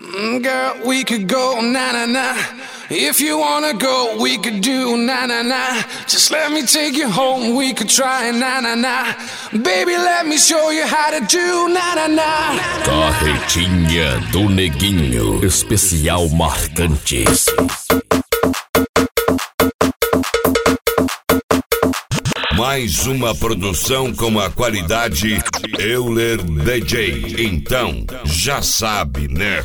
Girl, we could go na-na-na. If you wanna go, we could do na-na-na. Just let me take you home, we could try na-na-na. Baby, let me show you how to do na-na-na. Carretinha do Neguinho, especial Marcantes. Mais uma produção com a qualidade Euler DJ. Então, já sabe, né?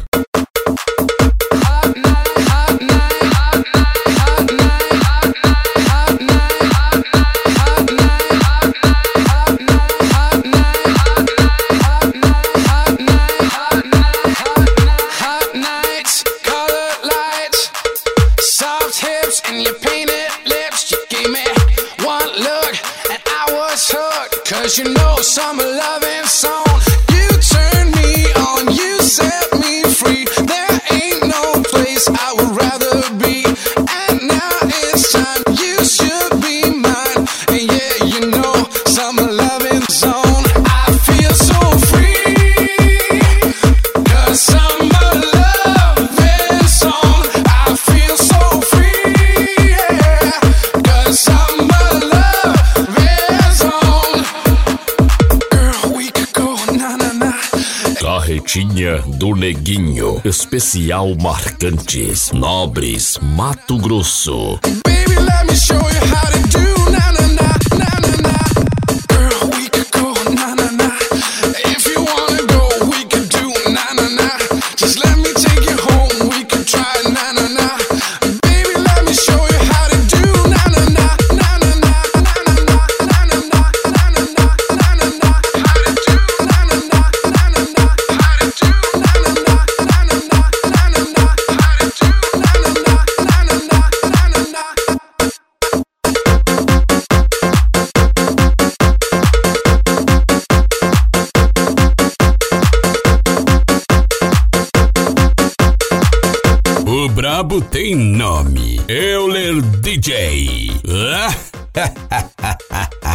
Cause you know summer loving song. You turn me on, you set me free. There ain't no place I would rather be. And now it's time, you should be mine. And yeah, you know, summer loving zone. I feel so free. Cause summer loving song. I feel so free, yeah. Cause summer loving zone. Carretinha do Neguinho, especial Marcantes, Nobres, Mato Grosso. Baby, let me show you how to do na-na-na, na-na-na. Girl, we could go na-na-na. If you wanna go, we could do na-na-na. Just let me take you home, we could try na-na-na. Baby, let me show you how to do na-na-na, na-na-na, na-na-na, na-na-na, na-na-na, na-na-na. How to do na-na-na, na-na-na. How to do na-na-na, na-na-na, na-na-na. How to do na-na-na, na-na-na, na-na-na. O brabo tem nome, Euler DJ.